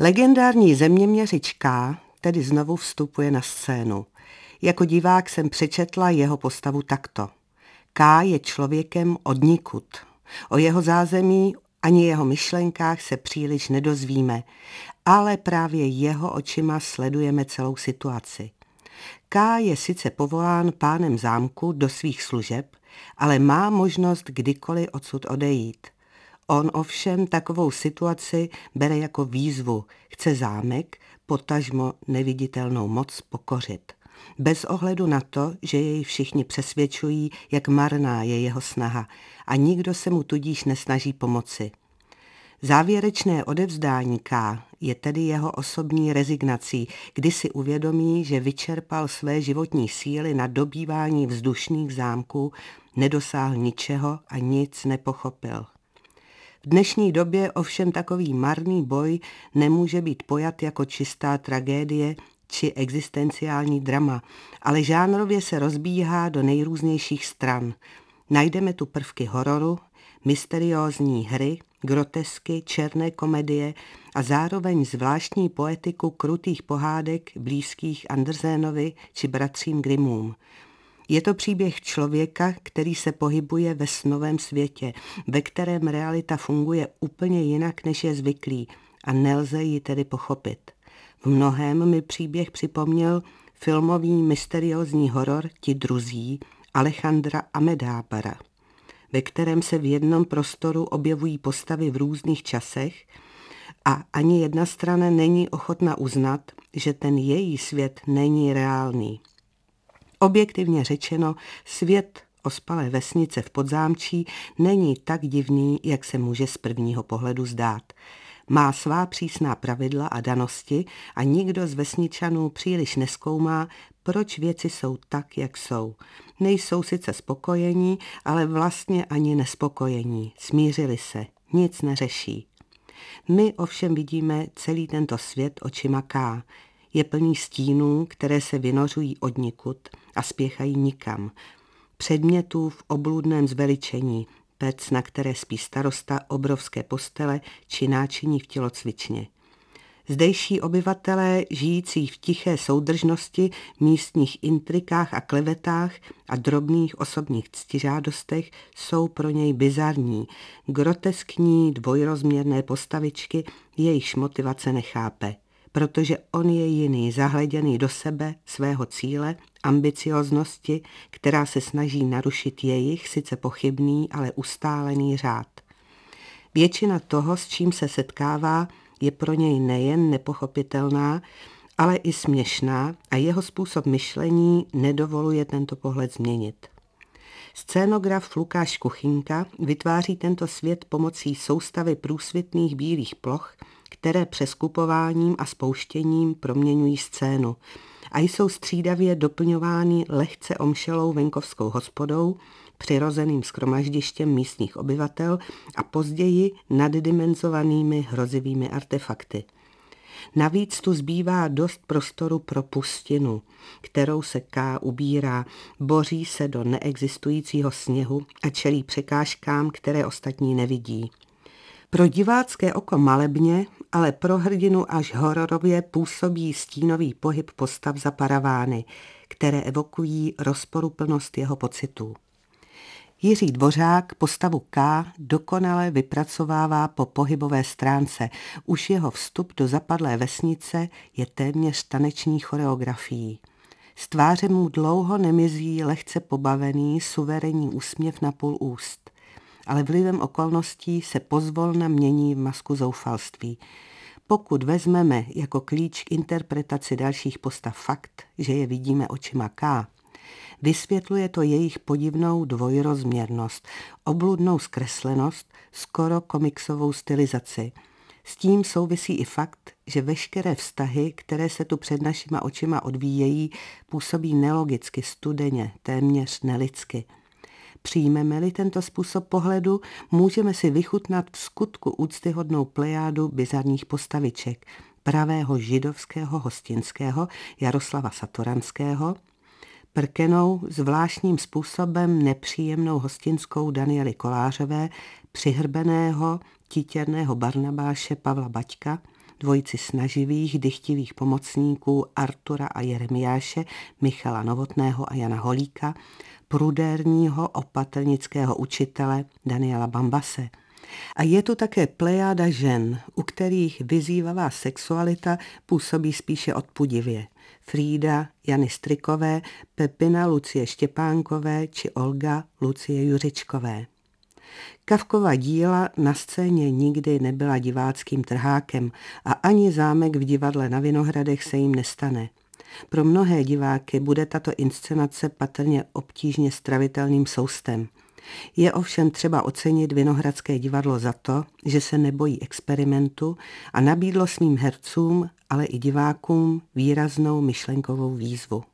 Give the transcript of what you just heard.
Legendární zeměměřič K. tedy znovu vstupuje na scénu. Jako divák jsem přečetla jeho postavu takto. K. je člověkem odnikud. O jeho zázemí ani jeho myšlenkách se příliš nedozvíme, ale právě jeho očima sledujeme celou situaci. K. je sice povolán pánem zámku do svých služeb, ale má možnost kdykoliv odsud odejít. On ovšem takovou situaci bere jako výzvu, chce zámek, potažmo neviditelnou moc pokořit. Bez ohledu na to, že jej všichni přesvědčují, jak marná je jeho snaha a nikdo se mu tudíž nesnaží pomoci. Závěrečné odevzdání K. je tedy jeho osobní rezignací, kdy si uvědomí, že vyčerpal své životní síly na dobývání vzdušných zámků, nedosáhl ničeho a nic nepochopil. V dnešní době ovšem takový marný boj nemůže být pojat jako čistá tragédie či existenciální drama, ale žánrově se rozbíhá do nejrůznějších stran. Najdeme tu prvky hororu, mysteriózní hry, grotesky, černé komedie a zároveň zvláštní poetiku krutých pohádek blízkých Andersénovi či bratřím Grimmům. Je to příběh člověka, který se pohybuje ve snovém světě, ve kterém realita funguje úplně jinak, než je zvyklý a nelze ji tedy pochopit. V mnohém mi příběh připomněl filmový mysteriózní horor Ti druzí Alejandra Amenábara, ve kterém se v jednom prostoru objevují postavy v různých časech a ani jedna strana není ochotna uznat, že ten její svět není reálný. Objektivně řečeno, svět ospalé vesnice v Podzámčí není tak divný, jak se může z prvního pohledu zdát. Má svá přísná pravidla a danosti a nikdo z vesničanů příliš nezkoumá, proč věci jsou tak, jak jsou. Nejsou sice spokojení, ale vlastně ani nespokojení. Smířili se, nic neřeší. My ovšem vidíme celý tento svět očima K. Je plný stínů, které se vynořují odnikud a spěchají nikam. Předmětů v obludném zveličení, pec, na které spí starosta, obrovské postele či náčiní v tělocvičně. Zdejší obyvatelé, žijící v tiché soudržnosti, místních intrikách a klevetách a drobných osobních ctižádostech, jsou pro něj bizarní, groteskní, dvojrozměrné postavičky, jejichž motivace nechápe. Protože on je jiný, zahleděný do sebe, svého cíle, ambicioznosti, která se snaží narušit jejich, sice pochybný, ale ustálený řád. Většina toho, s čím se setkává, je pro něj nejen nepochopitelná, ale i směšná a jeho způsob myšlení nedovoluje tento pohled změnit. Scénograf Lukáš Kuchynka vytváří tento svět pomocí soustavy průsvitných bílých ploch, které přeskupováním a spouštěním proměňují scénu a jsou střídavě doplňovány lehce omšelou venkovskou hospodou, přirozeným shromaždištěm místních obyvatel a později naddimenzovanými hrozivými artefakty. Navíc tu zbývá dost prostoru pro pustinu, kterou se K. ubírá, boří se do neexistujícího sněhu a čelí překážkám, které ostatní nevidí. Pro divácké oko malebně, ale pro hrdinu až hororově působí stínový pohyb postav za paravány, které evokují rozporuplnost jeho pocitů. Jiří Dvořák postavu K. dokonale vypracovává po pohybové stránce. Už jeho vstup do zapadlé vesnice je téměř taneční choreografií. Z tváře mu dlouho nemizí lehce pobavený, suverénní úsměv na půl úst. Ale vlivem okolností se pozvolna mění v masku zoufalství. Pokud vezmeme jako klíč k interpretaci dalších postav fakt, že je vidíme očima K., vysvětluje to jejich podivnou dvojrozměrnost, obludnou zkreslenost, skoro komiksovou stylizaci. S tím souvisí i fakt, že veškeré vztahy, které se tu před našima očima odvíjejí, působí nelogicky, studeně, téměř nelidsky. Přijmeme-li tento způsob pohledu, můžeme si vychutnat v skutku úctyhodnou plejádu bizarních postaviček, pravého židovského hostinského Jaroslava Satoranského, prkenou zvláštním způsobem nepříjemnou hostinskou Daniely Kolářové, přihrbeného titěrného Barnabáše Pavla Baťka, dvojici snaživých, dychtivých pomocníků Artura a Jeremiáše, Michala Novotného a Jana Holíka, prudérního opatrnického učitele Daniela Bambase. A je tu také plejáda žen, u kterých vyzývavá sexualita působí spíše odpudivě. Frýda Jany Strykové, Pepina Lucie Štěpánkové či Olga Lucie Juřičkové. Kafkova díla na scéně nikdy nebyla diváckým trhákem a ani Zámek v divadle na Vinohradech se jim nestane. Pro mnohé diváky bude tato inscenace patrně obtížně stravitelným soustem. Je ovšem třeba ocenit Vinohradské divadlo za to, že se nebojí experimentu a nabídlo svým hercům, ale i divákům výraznou myšlenkovou výzvu.